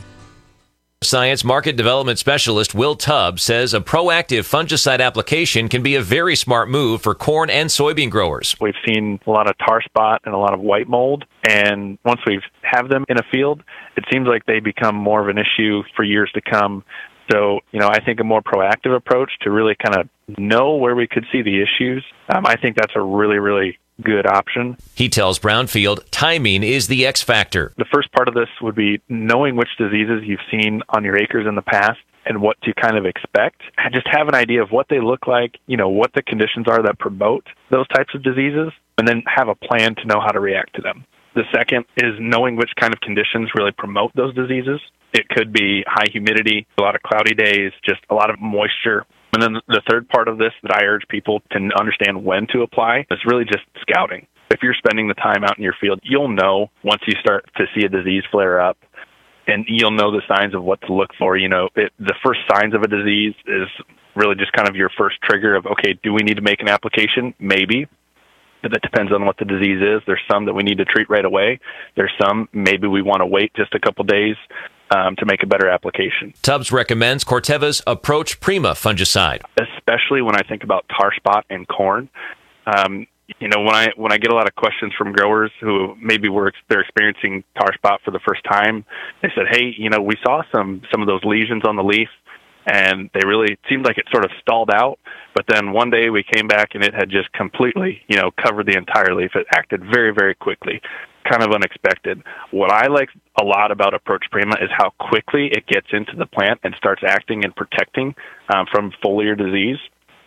Science Market Development Specialist Will Tubbs says a proactive fungicide application can be a very smart move for corn and soybean growers. We've seen a lot of tar spot and a lot of white mold, and once we have them in a field, it seems like they become more of an issue for years to come. So, you know, I think a more proactive approach to really kind of know where we could see the issues, um, I think that's a really, really good option. He tells Brownfield timing is the X factor. The first part of this would be knowing which diseases you've seen on your acres in the past and what to kind of expect. And just have an idea of what they look like, you know, what the conditions are that promote those types of diseases, and then have a plan to know how to react to them. The second is knowing which kind of conditions really promote those diseases. It could be high humidity, a lot of cloudy days, just a lot of moisture. And then the third part of this that I urge people to understand when to apply is really just scouting. If you're spending the time out in your field, you'll know once you start to see a disease flare up, and you'll know the signs of what to look for. You know, it, the first signs of a disease is really just kind of your first trigger of, okay, do we need to make an application? Maybe. But that depends on what the disease is. There's some that we need to treat right away. There's some maybe we want to wait just a couple days um, to make a better application. Tubbs recommends Corteva's Approach Prima fungicide. Especially when I think about tar spot and corn. Um, you know, when I when I get a lot of questions from growers who maybe were they're experiencing tar spot for the first time, they said, hey, you know, we saw some some of those lesions on the leaf, and they really it seemed like it sort of stalled out. But then one day we came back and it had just completely, you know, covered the entire leaf. It acted very, very quickly, kind of unexpected. What I like a lot about Approach Prima is how quickly it gets into the plant and starts acting and protecting um, from foliar disease.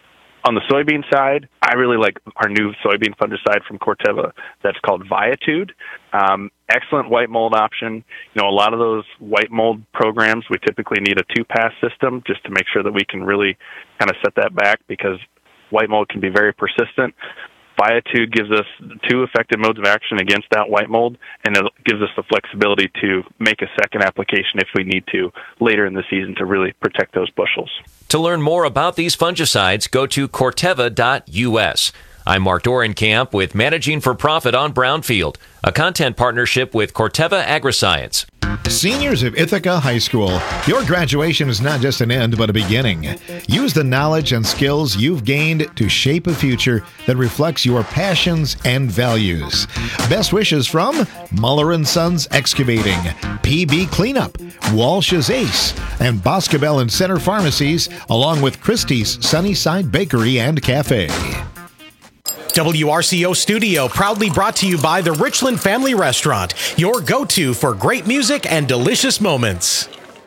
On the soybean side, I really like our new soybean fungicide from Corteva that's called Viatude. Um, excellent white mold option. You know, a lot of those white mold programs, we typically need a two-pass system just to make sure that we can really kind of set that back because white mold can be very persistent. Viatude gives us two effective modes of action against that white mold, and it gives us the flexibility to make a second application if we need to later in the season to really protect those bushels. To learn more about these fungicides, go to corteva dot U S. I'm Mark Dorenkamp with Managing for Profit on Brownfield, a content partnership with Corteva Agriscience. Seniors of Ithaca High School, your graduation is not just an end, but a beginning. Use the knowledge and skills you've gained to shape a future that reflects your passions and values. Best wishes from Muller and Sons Excavating, P B Cleanup, Walsh's Ace, and Boscobel and Center Pharmacies, along with Christie's Sunnyside Bakery and Cafe. W R C O Studio, proudly brought to you by the Richland Family Restaurant, your go-to for great music and delicious moments.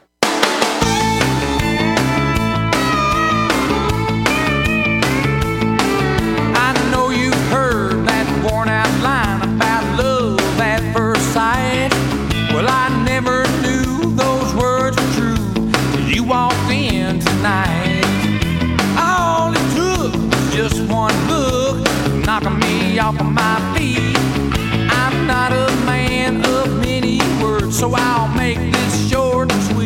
I know you've heard that worn-out line about love at first sight. Well, I never knew those words were true till you walked in tonight. All it took was just one look, knocking me off of my feet. I'm not a man of many words, so I'll make this short and sweet.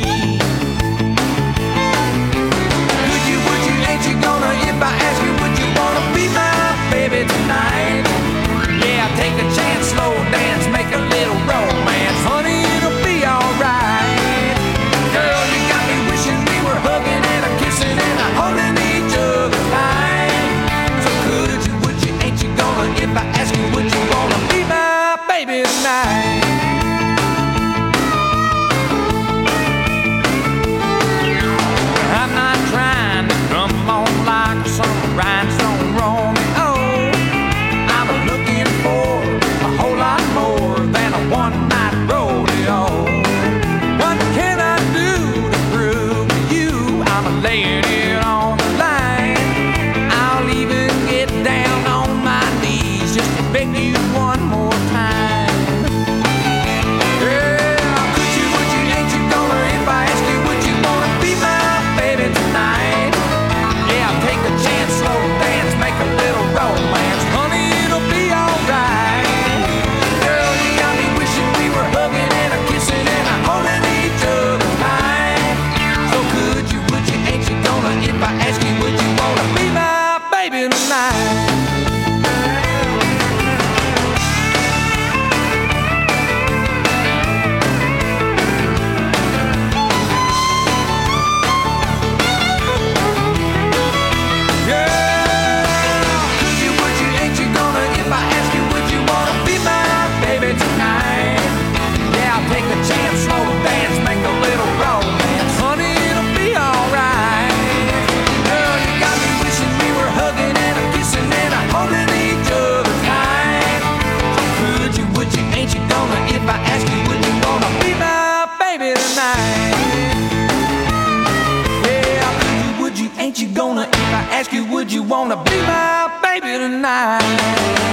Could you, would you, ain't you gonna, if I ask you, would you wanna be my baby tonight? Yeah, take a chance, slow dance, make a little romance. Honey, it'll be alright. Girl, you got me wishing we were hugging and a kissing and a holding each other tight. So could you, would you, ain't you gonna, if I ask you, would you wanna be my baby tonight? I'm not trying to come on like some rhinestone Romeo. I'm looking for a whole lot more than a one-night rodeo. What can I do to prove to you I'm laying it on the line? I'll even get down on my knees just to beg you one more time. Yeah, could you, would you, ain't you gonna, if I ask you, would you wanna be my baby tonight? Yeah, take a chance, slow dance, make a little romance. Honey, it'll be alright. Girl, you got me wishing we were hugging and a kissing and a holding each other tight. So could you, would you, ain't you gonna, if I ask you, would you wanna be my baby tonight? Ask you, would you wanna be my baby tonight?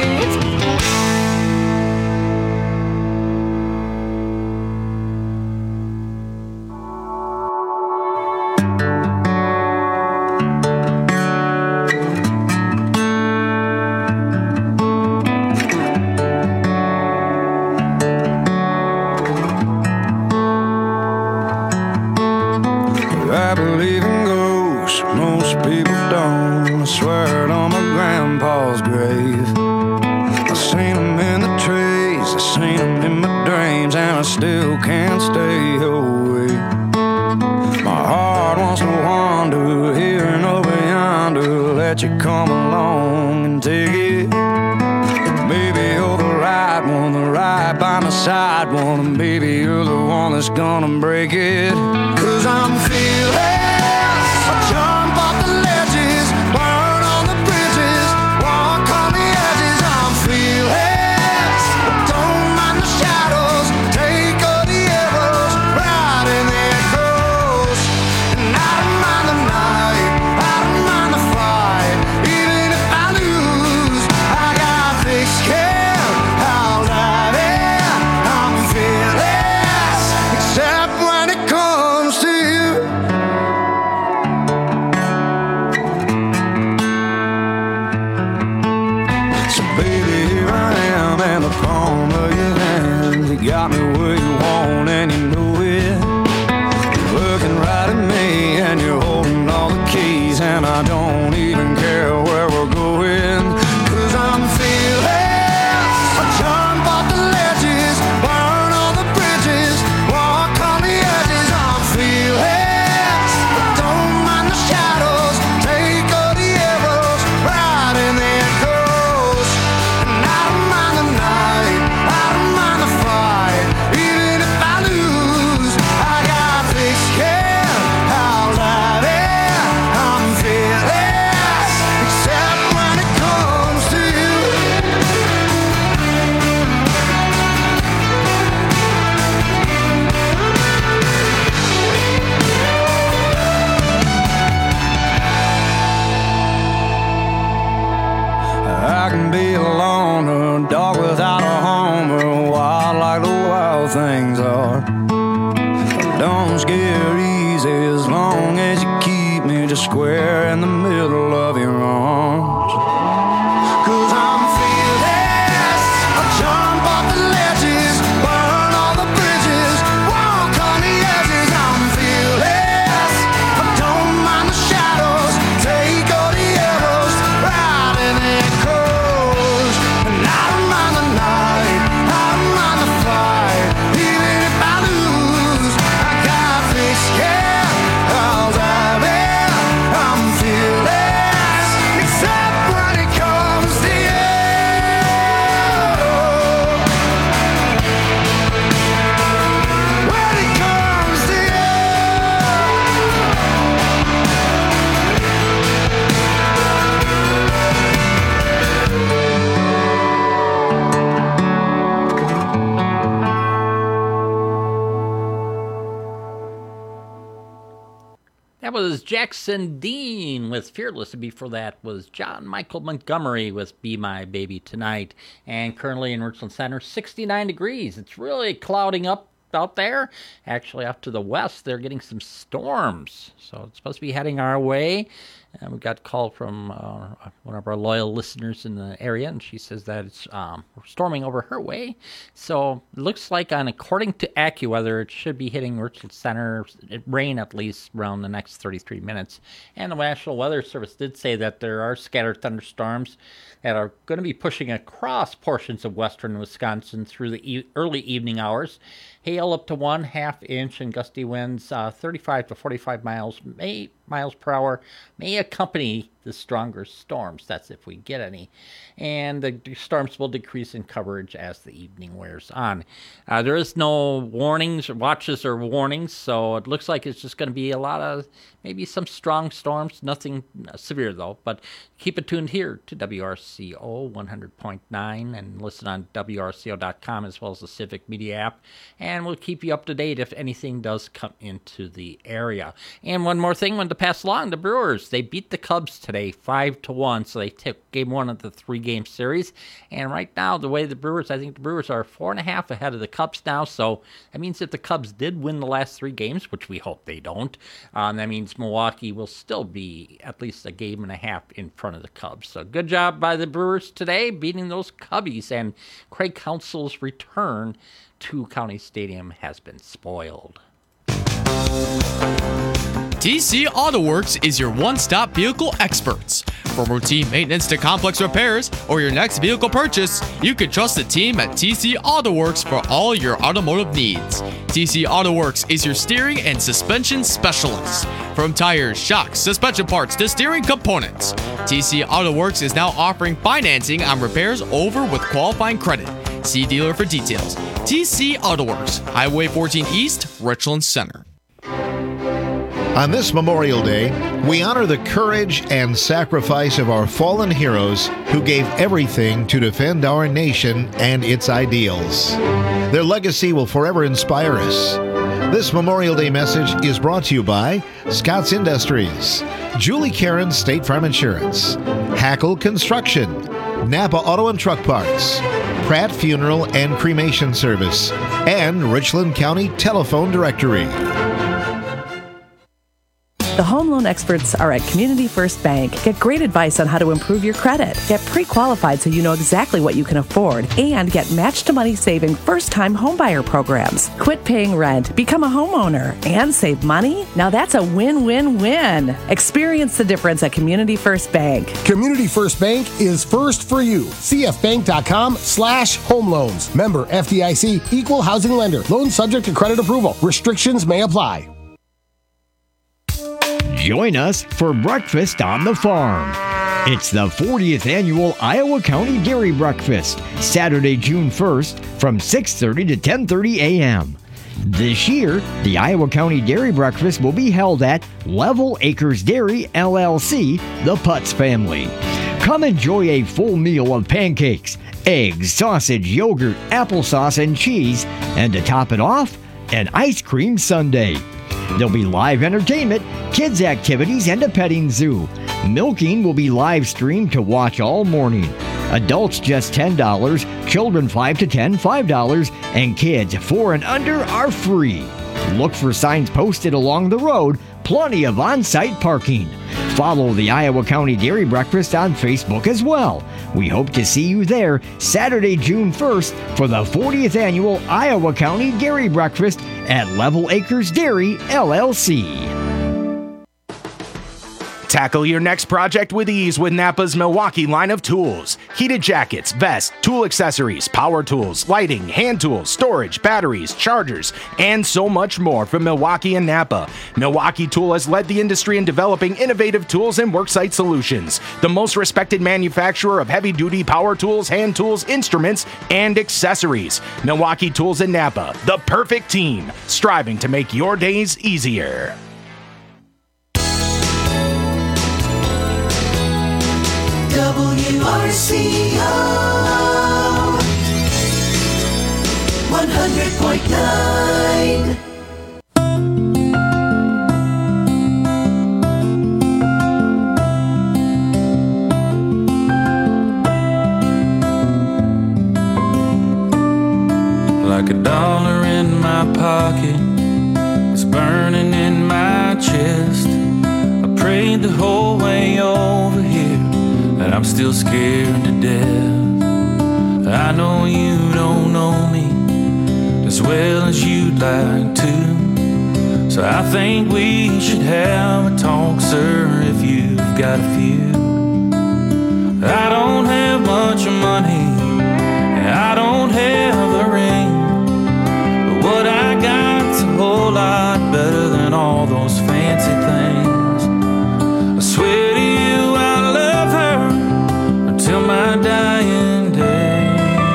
I believe in ghosts, most people don't. I swear it on my grandpa's grave. I seen them in the trees, I seen them in my dreams, and I still can't stay away. My heart wants to wander here and over yonder, let you come along and take it. Baby, you're the right one, the right by my side one, and baby, you're the one that's gonna break it. Cause I'm feeling I jump off the ledges, burn on the bridges, walk on the edges. I'm feeling don't mind the shadows, take all the arrows, right in the echoes. And I don't mind the night, I don't mind the fight, even if I lose, I got thick skin, I'll dive in. I'm fearless, except when it comes to you. can be alone, or a dog without a home, or wild like the wild things are. Don't scare easy as long as you keep me just square in the middle of your arms. 'Cause I'm fearless, I jump off the ledges, burn all the bridges, walk on the edges. I'm fearless, I don't mind the shadows, take all the arrows, ride in echoes. And I don't mind the night, I don't mind the fight, even if I lose, I got this, yeah, I'll dive in. I'm fearless, except when it comes to you. When it comes to you. That was Jackson Dean with Fearless, and before that was John Michael Montgomery with Be My Baby Tonight. And currently in Richland Center, sixty-nine degrees. It's really clouding up out there. Actually, up to the west, they're getting some storms. So it's supposed to be heading our way. And we got a call from uh, one of our loyal listeners in the area, and she says that it's um, storming over her way. So it looks like, on according to AccuWeather, it should be hitting Richland Center, it rain at least around the next thirty-three minutes. And the National Weather Service did say that there are scattered thunderstorms that are going to be pushing across portions of western Wisconsin through the e- early evening hours. Hail up to one half inch and gusty winds uh, thirty-five to forty-five miles may miles per hour may accompany the stronger storms. That's if we get any. And the storms will decrease in coverage as the evening wears on. Uh, there is no warnings, watches, or warnings, so it looks like it's just going to be a lot of maybe some strong storms. Nothing severe, though. But keep it tuned here to W R C O one hundred point nine and listen on W R C O dot com as well as the Civic Media app. And we'll keep you up to date if anything does come into the area. And one more thing I wanted to pass along, the Brewers, they beat the Cubs today five to one, so they took game one of the three-game series. And right now, the way the Brewers, I think the Brewers are four and a half ahead of the Cubs now, so that means if the Cubs did win the last three games, which we hope they don't, um, that means Milwaukee will still be at least a game and a half in front of the Cubs. So good job by the Brewers today, beating those Cubbies, and Craig Counsell's return to County Stadium has been spoiled. T C Auto Works is your one-stop vehicle experts. From routine maintenance to complex repairs or your next vehicle purchase, you can trust the team at T C Auto Works for all your automotive needs. T C Auto Works is your steering and suspension specialist. From tires, shocks, suspension parts to steering components, T C Auto Works is now offering financing on repairs over with qualifying credit. See dealer for details. T C Auto Works, Highway fourteen East, Richland Center. On this Memorial Day, we honor the courage and sacrifice of our fallen heroes who gave everything to defend our nation and its ideals. Their legacy will forever inspire us. This Memorial Day message is brought to you by Scott's Industries, Julie Karen State Farm Insurance, Hackle Construction, Napa Auto and Truck Parts, Pratt Funeral and Cremation Service, and Richland County Telephone Directory. The home loan experts are at Community First Bank. Get great advice on how to improve your credit. Get pre-qualified so you know exactly what you can afford. And get match-to-money saving first-time homebuyer programs. Quit paying rent, become a homeowner, and save money? Now that's a win-win-win. Experience the difference at Community First Bank. Community First Bank is first for you. C F bank dot com slash home loans. Member F D I C, equal housing lender. Loan subject to credit approval. Restrictions may apply. Join us for Breakfast on the Farm. It's the fortieth Annual Iowa County Dairy Breakfast, Saturday, June first, from six thirty to ten thirty a.m. This year, the Iowa County Dairy Breakfast will be held at Level Acres Dairy, L L C, the Putz family. Come enjoy a full meal of pancakes, eggs, sausage, yogurt, applesauce, and cheese, and to top it off, an ice cream sundae. There'll be live entertainment, kids' activities, and a petting zoo. Milking will be live streamed to watch all morning. Adults just ten dollars, children five to ten, five dollars, and kids four and under are free. Look for signs posted along the road, plenty of on-site parking. Follow the Iowa County Dairy Breakfast on Facebook as well. We hope to see you there Saturday, June first for the fortieth Annual Iowa County Dairy Breakfast at Level Acres Dairy, L L C. Tackle your next project with ease with Napa's Milwaukee line of tools. Heated jackets, vests, tool accessories, power tools, lighting, hand tools, storage, batteries, chargers, and so much more from Milwaukee and Napa. Milwaukee Tool has led the industry in developing innovative tools and worksite solutions. The most respected manufacturer of heavy-duty power tools, hand tools, instruments, and accessories. Milwaukee Tools and Napa, the perfect team, striving to make your days easier. W R C O one hundred point nine. Like a dollar in my pocket, it's burning in my chest. I prayed the whole way over here, and I'm still scared to death. I know you don't know me as well as you'd like to, so I think we should have a talk, sir, if you've got a few. I don't have much money, and I don't have a ring, but what I got's a whole lot better than all those fancy things. I swear to you I love her until my dying day.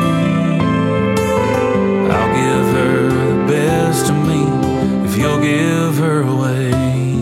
I'll give her the best of me if you'll give her away.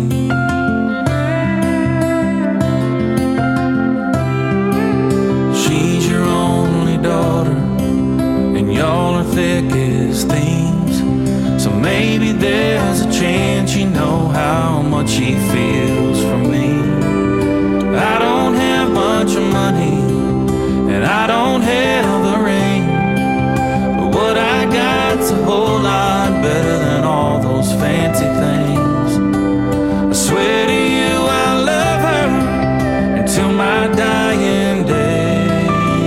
She's your only daughter, and y'all are thick as thieves, so maybe there's a chance you know how much she feels for me. I don't have much money, and I don't have a ring, but what I got's a whole lot better than all those fancy things. I swear to you I love her until my dying day.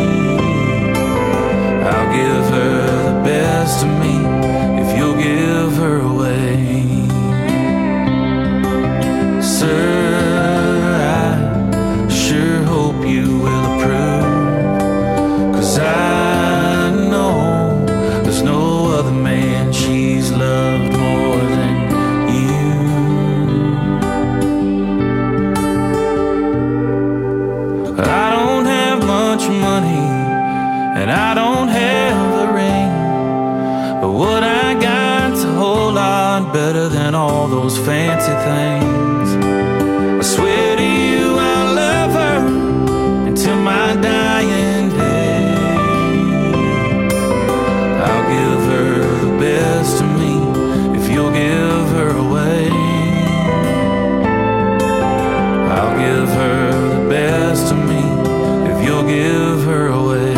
I'll give her the best of me if you'll give her away. Sir, I know there's no other man she's loved more than you. I don't have much money, and I don't have a ring, but what I got's a whole lot better than all those fancy things. I swear to you I love her until my dying day. I'll give her the best of me if you'll give her away. I'll give her the best of me if you'll give her away.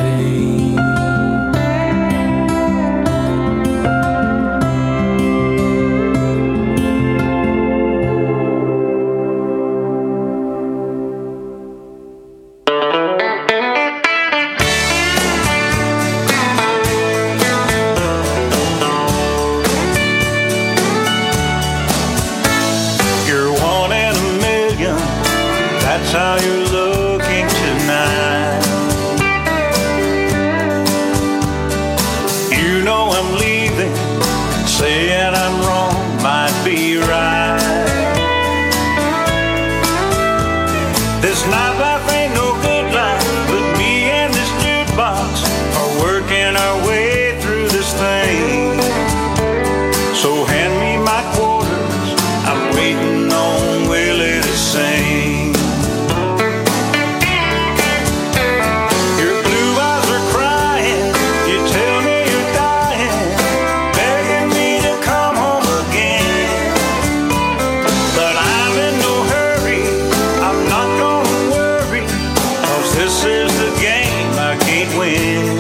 is a game I can't win.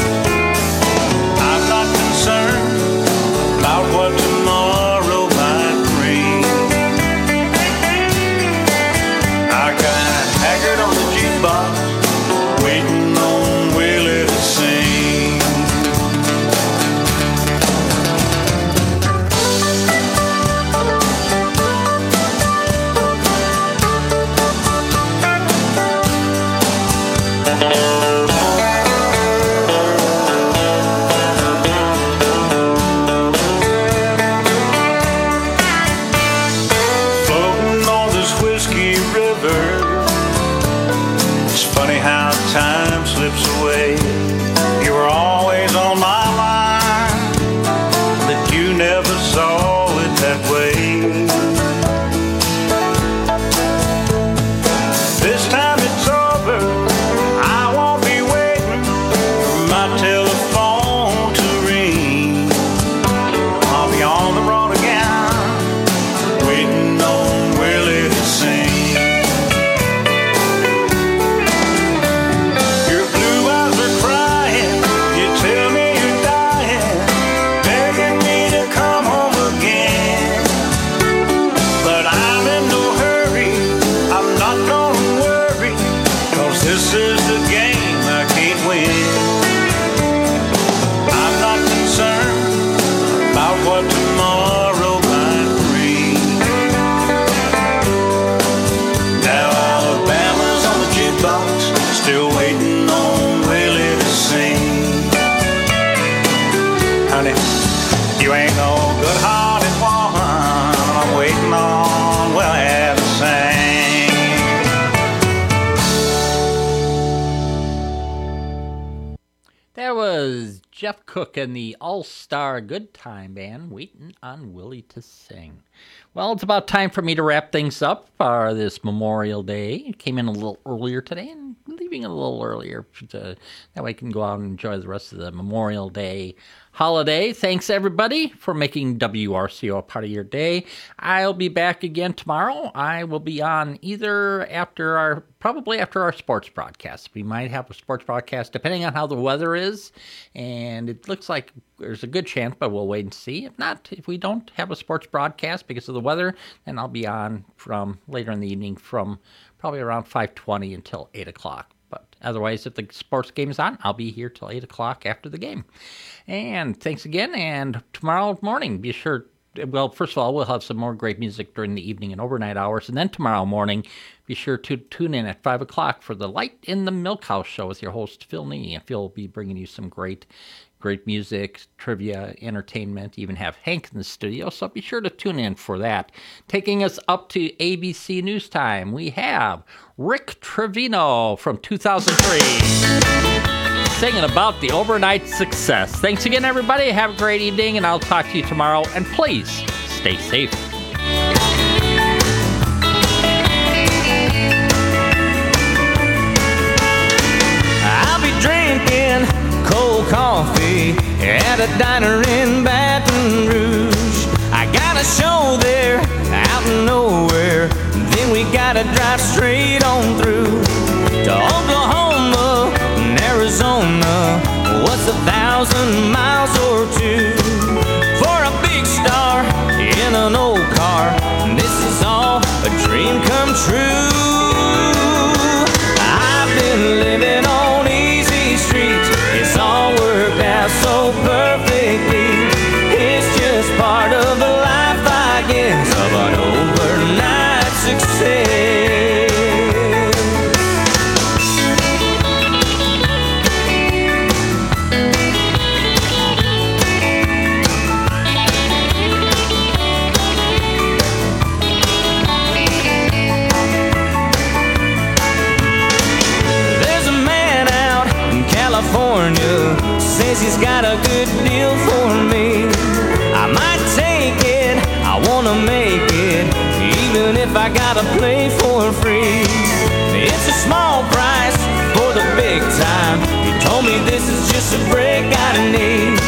I'm not concerned about what tomorrow might bring. I got Haggard on the jukebox, waiting on Willie to sing. Floating on this whiskey river, it's funny how time slips away. You were always on my mind, but you never saw it that way. This time it's over, I won't be waiting for my telephone to ring. I'll be on the road again, waiting on Willie to sing. Your blue eyes are crying, you tell me you're dying, begging me to come home again. But I'm in no hurry, I'm not gonna worry, 'cause this is the game I can't win. I'm not concerned about what tomorrow might bring. Now Alabama's on the jukebox, still waiting on Willie to sing. Honey, you ain't no good-hearted woman, I'm waiting on Willie to sing. That was Jeff Cook and the All-Star Good Time Band, waiting on Willie to sing. Well, it's about time for me to wrap things up for this Memorial Day. It came in a little earlier today, and leaving a little earlier to, that way I can go out and enjoy the rest of the Memorial Day holiday. Thanks, everybody, for making W R C O a part of your day. I'll be back again tomorrow. I will be on either after our, probably after our sports broadcast. We might have a sports broadcast depending on how the weather is, and it looks like there's a good chance, but we'll wait and see. If not, if we don't have a sports broadcast because of the weather, then I'll be on from later in the evening from probably around five twenty until eight o'clock. But otherwise, if the sports game is on, I'll be here till eight o'clock after the game. And thanks again, and tomorrow morning, be sure, well, first of all, we'll have some more great music during the evening and overnight hours, and then tomorrow morning, be sure to tune in at five o'clock for the Light in the Milk House show with your host, Phil Nee. And Phil will be bringing you some great Great music, trivia, entertainment, even have Hank in the studio, so be sure to tune in for that. Taking us up to A B C News Time, we have Rick Trevino from two thousand three singing about the overnight success. Thanks again, everybody. Have a great evening, and I'll talk to you tomorrow. And please, stay safe. I'll be drinking cold coffee at a diner in Baton Rouge. I got a show there out in nowhere, then we gotta drive straight on through to Oklahoma and Arizona. What's a thousand miles or two for a big star in an old car? This is all a dream come true. I've been living on easy streets, it's all worked out so perfectly. It's just part of the life, I guess, of an overnight success. There's a man out in California, says he's got a good deal for me. I might take it, I wanna make it, even if I gotta play for free. It's a small price for the big time. He told me this is just a break I need.